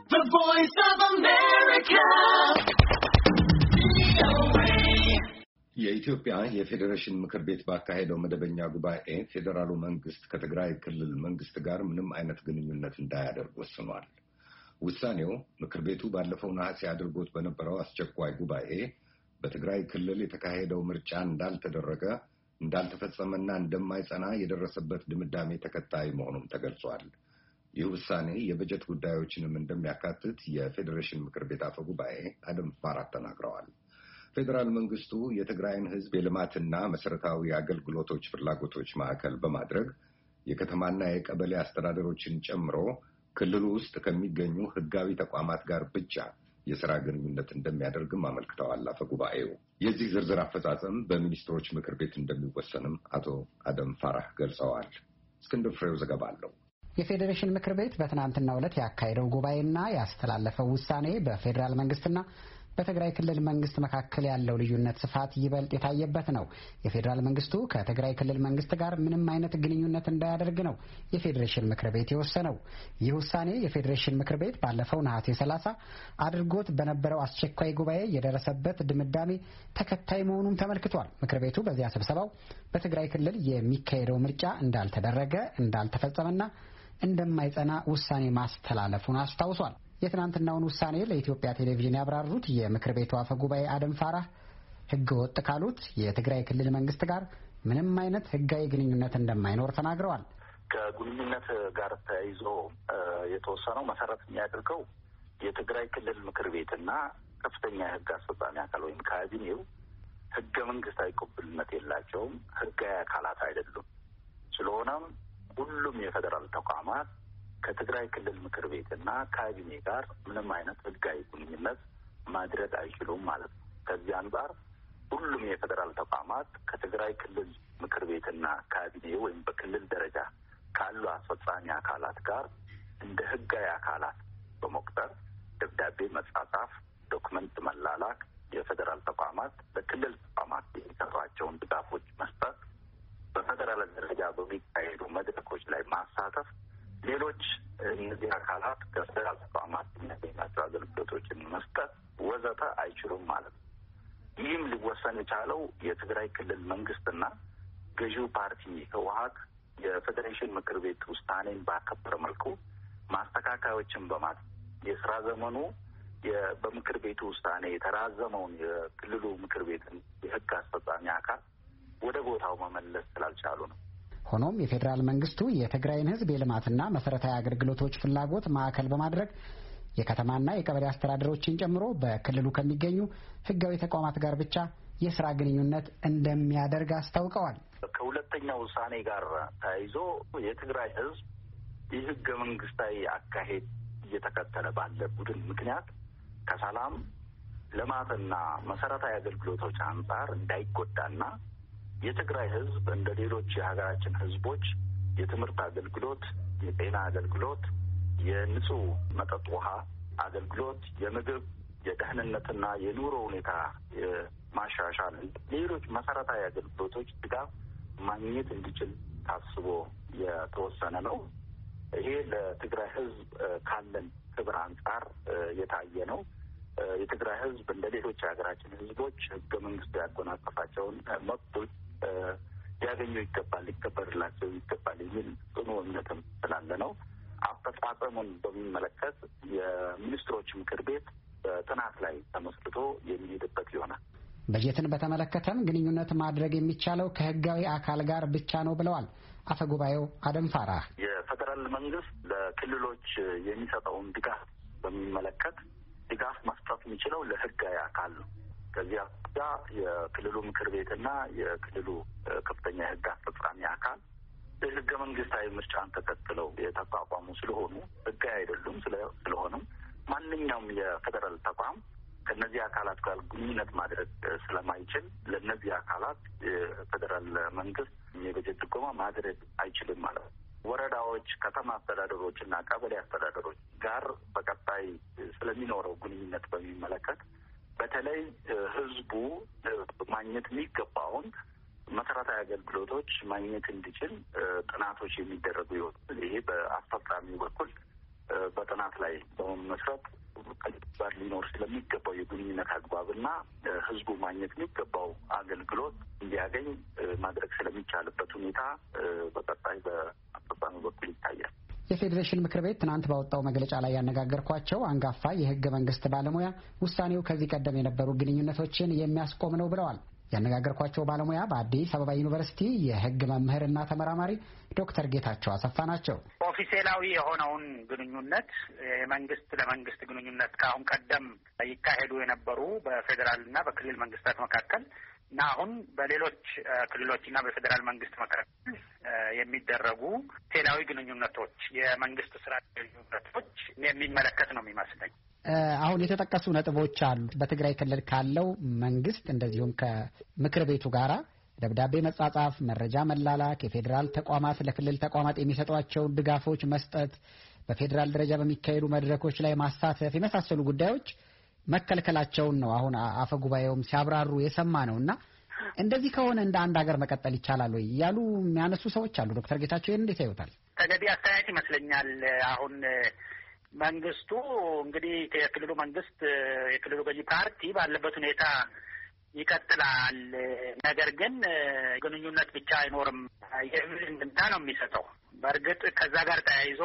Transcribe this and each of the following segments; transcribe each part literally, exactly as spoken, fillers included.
The Voice of America. የኢትዮጵያ የፌዴሬሽን ምክር ቤት ባካሄደው መደበኛ ጉባኤ ፌዴራሉ መንግስት ከትግራይ ክልል መንግስት ጋር ምንም አይነት ግንኙነት እንዳያደርግ ወስኗል። ውሳኔው ምክር ቤቱ ባለፈው ነሐሴ አድርጎት በነበረው አስቸኳይ ጉባኤ በትግራይ ክልል የተካሄደው ምርጫ እንዳልተደረገ እንዳልተፈጸመና እንደማይጸና የደረሰበት ድምዳሜ ተከታይ መሆኑን ተገልጿል። ይህ ውሳኔ የበጀት ጉዳዮችንም እንደሚያካትት የፌዴሬሽን ምክር ቤት አፈ ጉባኤ አደም ፋራህ ተናግረዋል። ፌዴራል መንግስቱ የትግራይን ህዝብ የልማትና መሰረታዊ አገልግሎቶች ፍላጎቶች ማዕከል በማድረግ የከተማና የቀበሌ አስተዳደሮችን ጨምሮ ክልሉ ውስጥ ከሚገኙ ህጋዊ ተቋማት ጋር ብቻ የሥራ ግንኙነት እንደሚያደርግም አመልክተዋል። አፈ ጉባኤው የዚህ ዝርዝር አፈጻጸም በሚኒስትሮች ምክር ቤት እንደሚወሰንም አቶ አደም ፋራህ ገልጸዋል። እስክንድር ፍሬው ዘገባ አለው። የፌዴሬሽን ምክር ቤት በትናንትናው ዕለት ያካሄደው ጉባኤና ያስተላለፈው ውሳኔ በፌዴራል መንግስትና በትግራይ ክልል መንግስት መካከል ያለው ልዩነት ስፋት ይበልጥ የታየበት ነው። የፌዴራል መንግስቱ ከትግራይ ክልል መንግስት ጋር ምንም አይነት ግንኙነት እንዳያደርግ ነው የፌዴሬሽን ምክር ቤት የወሰነው። ይህ ውሳኔ የፌዴሬሽን ምክር ቤት ባለፈው ነሐሴ ሰላሳ አድርጎት በነበረው አስቸኳይ ጉባኤ የደረሰበት ድምዳሜ ተከታይ መሆኑን ተመልክቷል። ምክር ቤቱ በዚያ ስብሰባው በትግራይ ክልል የሚካሄደው ምርጫ እንዳልተደረገ፣ እንዳልተፈጸመና እንደማይጸና ውሳኔ ማስተላለፉን አስታውሷል። የትናንትናውን ውሳኔ ለኢትዮጵያ ቴሌቪዥን ያብራሩት የምክር ቤቱ አፈ ጉባኤ አደም ፋራህ ህገ ወጥ ካሉት የትግራይ ክልል መንግስት ጋር ምንም አይነት ህጋዊ ግንኙነት እንደማይኖር ተናግረዋል። ከግንኙነት ጋር ተያይዞ የተወሰነው መሰረት የሚያደርገው የትግራይ ክልል ምክር ቤትና ከፍተኛ የህግ አስፈጻሚ አካል ወይም ካቢኔው ህገ መንግስታዊ ቅቡልነት የላቸውም፣ ህጋዊ አካላት አይደሉም። ስለሆነም ሁሉም የፌዴራል ተቋማት ከትግራይ ክልል ምክር ቤትና ካቢኔ ጋር ምንም አይነት ህጋዊ ግንኙነት ማድረግ አይችሉም ማለት ነው። ከዚህ አንጻር ሁሉም የፌዴራል ተቋማት ከትግራይ ክልል ምክር ቤትና ካቢኔ ወይም በክልል ደረጃ ካሉ አስፈጻሚ አካላት ጋር እንደ ህጋዊ አካላት በመቁጠር ደብዳቤ መጻጻፍ፣ ዶክመንት መላላክ፣ የፌዴራል ተቋማት ለክልል ተቋማት የሚሰጧቸውን ድጋፎች መስጠት፣ በፌዴራል ደረጃ በሚካሄዱ መድረኮች ላይ ማሳተፍ፣ ሌሎች እነዚህ አካላት ከፌዴራል ተቋማት የሚያገኛቸው አገልግሎቶችን መስጠት ወዘተ አይችሉም ማለት ነው። ይህም ሊወሰን የቻለው የትግራይ ክልል መንግስትና ገዢው ፓርቲ ህወሀት የፌዴሬሽን ምክር ቤት ውሳኔን ባከበረ መልኩ ማስተካከያዎችን በማድረግ የስራ ዘመኑ በምክር ቤቱ ውሳኔ የተራዘመውን የክልሉ ምክር ቤትን የህግ አስፈጻሚ አካል ወደ ቦታው መመለስ ስላልቻሉ ነው። ሆኖም የፌዴራል መንግስቱ የትግራይን ህዝብ የልማትና መሰረታዊ አገልግሎቶች ፍላጎት ማዕከል በማድረግ የከተማና የቀበሌ አስተዳደሮችን ጨምሮ በክልሉ ከሚገኙ ህጋዊ ተቋማት ጋር ብቻ የስራ ግንኙነት እንደሚያደርግ አስታውቀዋል። ከሁለተኛው ውሳኔ ጋር ተያይዞ የትግራይ ህዝብ የህገ መንግስታዊ አካሄድ እየተከተለ ባለ ቡድን ምክንያት ከሰላም ልማትና መሰረታዊ አገልግሎቶች አንጻር እንዳይጎዳና የትግራይ ህዝብ እንደ ሌሎች የሀገራችን ህዝቦች የትምህርት አገልግሎት፣ የጤና አገልግሎት፣ የንጹህ መጠጥ ውሃ አገልግሎት፣ የምግብ፣ የደህንነትና የኑሮ ሁኔታ ማሻሻል፣ ሌሎች መሰረታዊ አገልግሎቶች ድጋፍ ማግኘት እንዲችል ታስቦ የተወሰነ ነው። ይሄ ለትግራይ ህዝብ ካለን ክብር አንጻር የታየ ነው። የትግራይ ህዝብ እንደ ሌሎች የሀገራችን ህዝቦች ህገ መንግስቱ ያጎናጸፋቸውን መብቶች ሊያገኙ ይገባል፣ ሊከበርላቸው ይገባል የሚል ጽኑ እምነትም ስላለ ነው። አፈጻጸሙን በሚመለከት የሚኒስትሮች ምክር ቤት በጥናት ላይ ተመስርቶ የሚሄድበት ይሆናል። በጀትን በተመለከተም ግንኙነት ማድረግ የሚቻለው ከህጋዊ አካል ጋር ብቻ ነው ብለዋል አፈ ጉባኤው አደም ፋራህ። የፌዴራል መንግስት ለክልሎች የሚሰጠውን ድጋፍ በሚመለከት ድጋፍ መስጠት የሚችለው ለህጋዊ አካል ነው። ከዚህ አኳያ የክልሉ ምክር ቤትና የክልሉ ከፍተኛ የህግ አስፈጻሚ አካል የህገ መንግስታዊ ምርጫን ተከትለው የተቋቋሙ ስለሆኑ ህጋዊ አይደሉም። ስለሆነም ማንኛውም የፌዴራል ተቋም ከእነዚህ አካላት ጋር ግንኙነት ማድረግ ስለማይችል ለእነዚህ አካላት የፌዴራል መንግስት የበጀት ድጎማ ማድረግ አይችልም ማለት ነው። ወረዳዎች፣ ከተማ አስተዳደሮች እና ቀበሌ አስተዳደሮች ጋር በቀጣይ ስለሚኖረው ግንኙነት በሚመለከት በተለይ ህዝቡ ማግኘት የሚገባውን መሰረታዊ አገልግሎቶች ማግኘት እንዲችል ጥናቶች የሚደረጉ ይሆናል። ይሄ በአስፈጻሚው በኩል በጥናት ላይ በመመስረት ባር ሊኖር ስለሚገባው የግንኙነት አግባብና ህዝቡ ማግኘት የሚገባው አገልግሎት እንዲያገኝ ማድረግ ስለሚቻልበት ሁኔታ በቀጣይ በአስፈጻሚ በኩል ይታያል። የፌዴሬሽን ምክር ቤት ትናንት ባወጣው መግለጫ ላይ ያነጋገርኳቸው አንጋፋ የህገ መንግስት ባለሙያ ውሳኔው ከዚህ ቀደም የነበሩ ግንኙነቶችን የሚያስቆም ነው ብለዋል። ያነጋገርኳቸው ባለሙያ በአዲስ አበባ ዩኒቨርሲቲ የህግ መምህርና ተመራማሪ ዶክተር ጌታቸው አሰፋ ናቸው። ኦፊሴላዊ የሆነውን ግንኙነት የመንግስት ለመንግስት ግንኙነት ከአሁን ቀደም ይካሄዱ የነበሩ በፌዴራልና በክልል መንግስታት መካከል እና አሁን በሌሎች ክልሎችና በፌዴራል መንግስት መካከል የሚደረጉ ኦፊሴላዊ ግንኙነቶች የመንግስት ስራ ግንኙነቶች የሚመለከት ነው የሚመስለኝ። አሁን የተጠቀሱ ነጥቦች አሉ። በትግራይ ክልል ካለው መንግስት እንደዚሁም ከምክር ቤቱ ጋራ ደብዳቤ መጻጻፍ፣ መረጃ መላላክ፣ የፌዴራል ተቋማት ለክልል ተቋማት የሚሰጧቸውን ድጋፎች መስጠት፣ በፌዴራል ደረጃ በሚካሄዱ መድረኮች ላይ ማሳተፍ የመሳሰሉ ጉዳዮች መከልከላቸውን ነው አሁን አፈ ጉባኤውም ሲያብራሩ የሰማ ነው። እና እንደዚህ ከሆነ እንደ አንድ ሀገር መቀጠል ይቻላል ወይ ያሉ የሚያነሱ ሰዎች አሉ። ዶክተር ጌታቸው ይህን እንዴት ያዩታል? ተገቢ አስተያየት ይመስለኛል። አሁን መንግስቱ እንግዲህ የክልሉ መንግስት የክልሉ ገዢ ፓርቲ ባለበት ሁኔታ ይቀጥላል። ነገር ግን ግንኙነት ብቻ አይኖርም የሚል እንድምታ ነው የሚሰጠው። በእርግጥ ከዛ ጋር ተያይዞ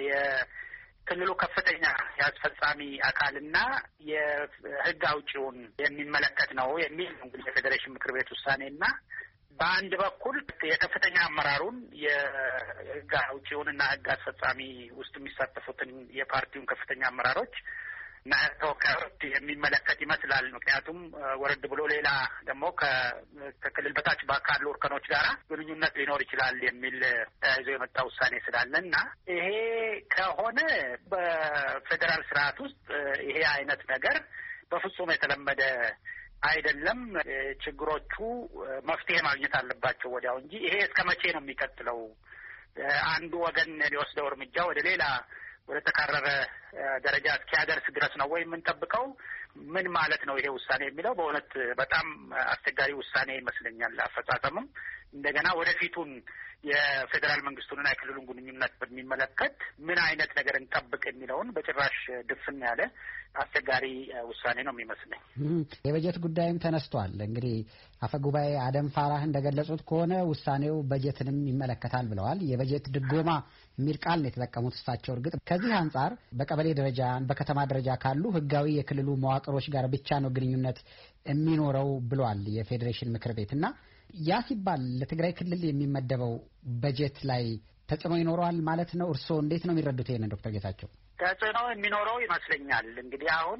የክልሉ ከፍተኛ የአስፈጻሚ አካልና የህግ አውጪውን የሚመለከት ነው የሚል እንግዲህ የፌዴሬሽን ምክር ቤት ውሳኔና በአንድ በኩል የከፍተኛ አመራሩን የህግ አውጪውንና ህግ አስፈጻሚ ውስጥ የሚሳተፉትን የፓርቲውን ከፍተኛ አመራሮች እና ተወካዮች የሚመለከት ይመስላል። ምክንያቱም ወረድ ብሎ ሌላ ደግሞ ከክልል በታች ካሉ እርከኖች ጋር ግንኙነት ሊኖር ይችላል የሚል ተያይዞ የመጣ ውሳኔ ስላለ እና ይሄ ከሆነ በፌዴራል ስርዓት ውስጥ ይሄ አይነት ነገር በፍጹም የተለመደ አይደለም። ችግሮቹ መፍትሄ ማግኘት አለባቸው ወዲያው እንጂ ይሄ እስከ መቼ ነው የሚቀጥለው? አንዱ ወገን ሊወስደው እርምጃ ወደ ሌላ ወደ ተካረረ ደረጃ እስኪያደርስ ድረስ ነው ወይ የምንጠብቀው? ምን ማለት ነው ይሄ ውሳኔ የሚለው በእውነት በጣም አስቸጋሪ ውሳኔ ይመስለኛል። አፈጻጸምም እንደገና ወደፊቱን የፌዴራል መንግስቱንና የክልሉን ግንኙነት በሚመለከት ምን አይነት ነገር እንጠብቅ የሚለውን በጭራሽ ድፍን ያለ አስቸጋሪ ውሳኔ ነው የሚመስለኝ። የበጀት ጉዳይም ተነስቷል። እንግዲህ አፈ ጉባኤ አደም ፋራህ እንደገለጹት ከሆነ ውሳኔው በጀትንም ይመለከታል ብለዋል። የበጀት ድጎማ የሚል ቃል ነው የተጠቀሙት እሳቸው። እርግጥ ከዚህ አንጻር በቀበሌ ደረጃ በከተማ ደረጃ ካሉ ህጋዊ የክልሉ መዋቅሮች ጋር ብቻ ነው ግንኙነት የሚኖረው ብሏል የፌዴሬሽን ምክር ቤት እና ያ ሲባል ለትግራይ ክልል የሚመደበው በጀት ላይ ተጽዕኖ ይኖረዋል ማለት ነው። እርስዎ እንዴት ነው የሚረዱት ይሄንን ዶክተር ጌታቸው? ተጽዕኖ የሚኖረው ይመስለኛል። እንግዲህ አሁን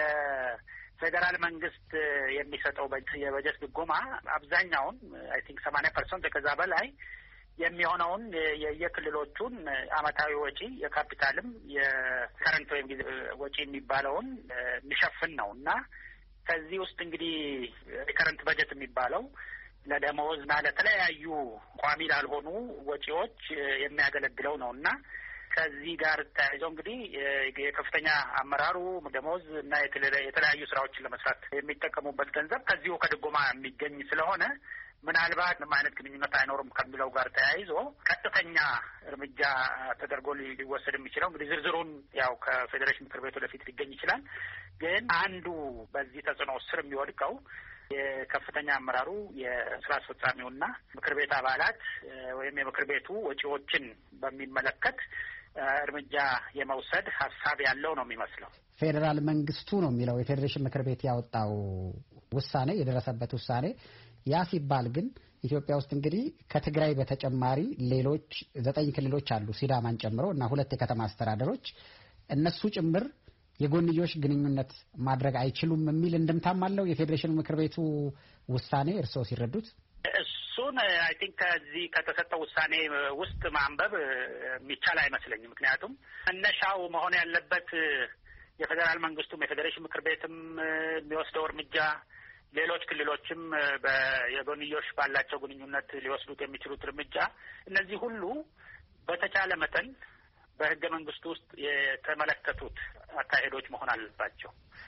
የፌዴራል መንግስት የሚሰጠው የበጀት ድጎማ አብዛኛውን አይ ቲንክ ሰማንያ ፐርሰንት ከዛ በላይ የሚሆነውን የየክልሎቹን አመታዊ ወጪ የካፒታልም የከረንት ወይም ወጪ የሚባለውን የሚሸፍን ነው እና ከዚህ ውስጥ እንግዲህ የከረንት በጀት የሚባለው ለደመወዝ እና ለተለያዩ ቋሚ ላልሆኑ ወጪዎች የሚያገለግለው ነው እና ከዚህ ጋር ተያይዞ እንግዲህ የከፍተኛ አመራሩ ደመወዝ እና የተለያዩ ስራዎችን ለመስራት የሚጠቀሙበት ገንዘብ ከዚሁ ከድጎማ የሚገኝ ስለሆነ ምናልባት ምንም አይነት ግንኙነት አይኖርም ከሚለው ጋር ተያይዞ ቀጥተኛ እርምጃ ተደርጎ ሊወሰድ የሚችለው እንግዲህ ዝርዝሩን ያው ከፌዴሬሽን ምክር ቤቱ ለፊት ሊገኝ ይችላል። ግን አንዱ በዚህ ተጽዕኖ ስር የሚወድቀው የከፍተኛ አመራሩ የስራ አስፈጻሚውና ምክር ቤት አባላት ወይም የምክር ቤቱ ወጪዎችን በሚመለከት እርምጃ የመውሰድ ሀሳብ ያለው ነው የሚመስለው። ፌዴራል መንግስቱ ነው የሚለው የፌዴሬሽን ምክር ቤት ያወጣው ውሳኔ የደረሰበት ውሳኔ። ያ ሲባል ግን ኢትዮጵያ ውስጥ እንግዲህ ከትግራይ በተጨማሪ ሌሎች ዘጠኝ ክልሎች አሉ ሲዳማን ጨምሮ እና ሁለት የከተማ አስተዳደሮች እነሱ ጭምር የጎንዮሽ ግንኙነት ማድረግ አይችሉም የሚል እንድምታም አለው የፌዴሬሽን ምክር ቤቱ ውሳኔ። እርስዎ ሲረዱት እሱን አይ ቲንክ ከዚህ ከተሰጠው ውሳኔ ውስጥ ማንበብ የሚቻል አይመስለኝም። ምክንያቱም መነሻው መሆን ያለበት የፌዴራል መንግስቱም የፌዴሬሽን ምክር ቤትም የሚወስደው እርምጃ ሌሎች ክልሎችም የጎንዮሽ ባላቸው ግንኙነት ሊወስዱት የሚችሉት እርምጃ እነዚህ ሁሉ በተቻለ መጠን በህገ መንግስቱ ውስጥ የተመለከቱት አካሄዶች መሆን አለባቸው።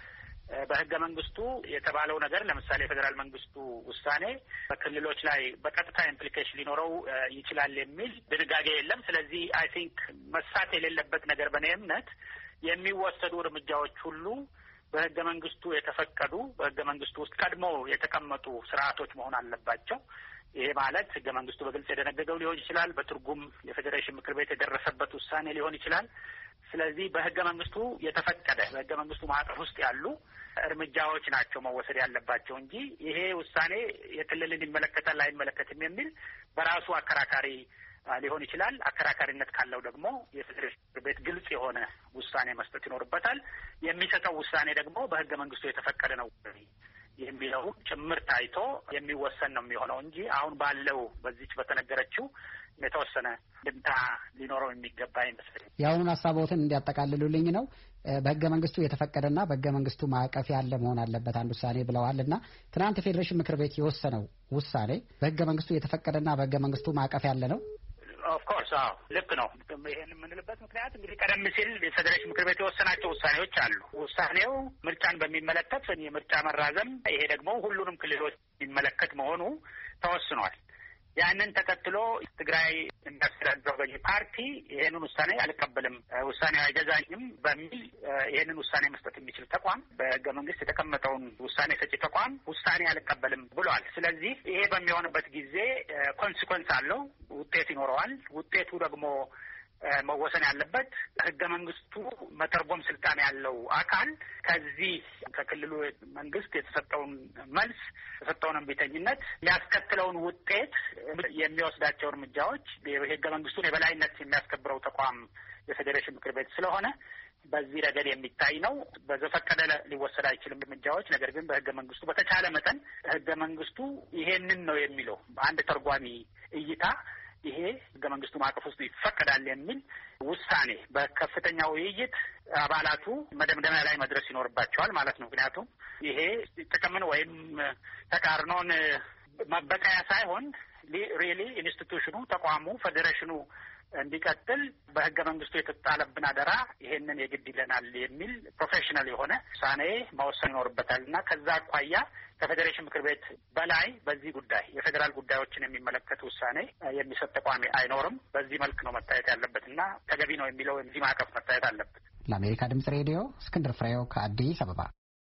በህገ መንግስቱ የተባለው ነገር ለምሳሌ የፌዴራል መንግስቱ ውሳኔ በክልሎች ላይ በቀጥታ ኢምፕሊኬሽን ሊኖረው ይችላል የሚል ድንጋጌ የለም። ስለዚህ አይ ቲንክ መሳት የሌለበት ነገር በእኔ እምነት የሚወሰዱ እርምጃዎች ሁሉ በህገ መንግስቱ የተፈቀዱ በህገ መንግስቱ ውስጥ ቀድሞ የተቀመጡ ስርዓቶች መሆን አለባቸው። ይሄ ማለት ህገ መንግስቱ በግልጽ የደነገገው ሊሆን ይችላል። በትርጉም የፌዴሬሽን ምክር ቤት የደረሰበት ውሳኔ ሊሆን ይችላል። ስለዚህ በህገ መንግስቱ የተፈቀደ በህገ መንግስቱ ማዕቀፍ ውስጥ ያሉ እርምጃዎች ናቸው መወሰድ ያለባቸው እንጂ ይሄ ውሳኔ የክልልን ይመለከታል አይመለከትም የሚል በራሱ አከራካሪ ሊሆን ይችላል። አከራካሪነት ካለው ደግሞ የፌዴሬሽን ምክር ቤት ግልጽ የሆነ ውሳኔ መስጠት ይኖርበታል። የሚሰጠው ውሳኔ ደግሞ በህገ መንግስቱ የተፈቀደ ነው የሚለው ጭምር ታይቶ የሚወሰን ነው የሚሆነው እንጂ አሁን ባለው በዚች በተነገረችው የተወሰነ ድምታ ሊኖረው የሚገባ አይመስለኝም። የአሁኑን ሀሳቦትን እንዲያጠቃልሉልኝ ነው። በህገ መንግስቱ የተፈቀደና በህገ መንግስቱ ማዕቀፍ ያለ መሆን አለበት አንድ ውሳኔ ብለዋል እና ትናንት የፌዴሬሽን ምክር ቤት የወሰነው ውሳኔ በህገ መንግስቱ የተፈቀደና በህገ መንግስቱ ማዕቀፍ ያለ ነው። ኦፍኮርስ አዎ ልክ ነው። ይሄን የምንልበት ምክንያት እንግዲህ ቀደም ሲል የፌዴሬሽን ምክር ቤት የወሰናቸው ውሳኔዎች አሉ። ውሳኔው ምርጫን በሚመለከት የምርጫ መራዘም፣ ይሄ ደግሞ ሁሉንም ክልሎች የሚመለከት መሆኑ ተወስኗል። ያንን ተከትሎ ትግራይ የሚያስተዳድረው ገዢ ፓርቲ ይሄንን ውሳኔ አልቀበልም፣ ውሳኔው አይገዛኝም በሚል ይሄንን ውሳኔ መስጠት የሚችል ተቋም በህገ መንግስት የተቀመጠውን ውሳኔ ሰጪ ተቋም ውሳኔ አልቀበልም ብሏል። ስለዚህ ይሄ በሚሆንበት ጊዜ ኮንሲኮንስ አለው፣ ውጤት ይኖረዋል። ውጤቱ ደግሞ መወሰን ያለበት ህገ መንግስቱ መተርጎም ስልጣን ያለው አካል ከዚህ ከክልሉ መንግስት የተሰጠውን መልስ የተሰጠውን እምቢተኝነት የሚያስከትለውን ውጤት የሚወስዳቸው እርምጃዎች የህገ መንግስቱን የበላይነት የሚያስከብረው ተቋም የፌዴሬሽን ምክር ቤት ስለሆነ በዚህ ረገድ የሚታይ ነው። በዘፈቀደ ሊወሰድ አይችልም እርምጃዎች። ነገር ግን በህገ መንግስቱ በተቻለ መጠን ህገ መንግስቱ ይሄንን ነው የሚለው በአንድ ተርጓሚ እይታ ይሄ ህገ መንግስቱ ማዕቀፍ ውስጥ ይፈቀዳል የሚል ውሳኔ በከፍተኛ ውይይት አባላቱ መደምደሚያ ላይ መድረስ ይኖርባቸዋል ማለት ነው። ምክንያቱም ይሄ ጥቅምን ወይም ተቃርኖን መበቀያ ሳይሆን ሪሊ ኢንስቲትዩሽኑ ተቋሙ ፌዴሬሽኑ እንዲቀጥል በህገ መንግስቱ የተጣለብን አደራ ይሄንን የግድ ይለናል የሚል ፕሮፌሽናል የሆነ ውሳኔ መወሰን ይኖርበታል እና ከዛ አኳያ ከፌዴሬሽን ምክር ቤት በላይ በዚህ ጉዳይ የፌዴራል ጉዳዮችን የሚመለከት ውሳኔ የሚሰጥ ተቋሚ አይኖርም። በዚህ መልክ ነው መታየት ያለበት እና ተገቢ ነው የሚለው እዚህ ማዕቀፍ መታየት አለበት። ለአሜሪካ ድምጽ ሬዲዮ እስክንድር ፍሬው ከአዲስ አበባ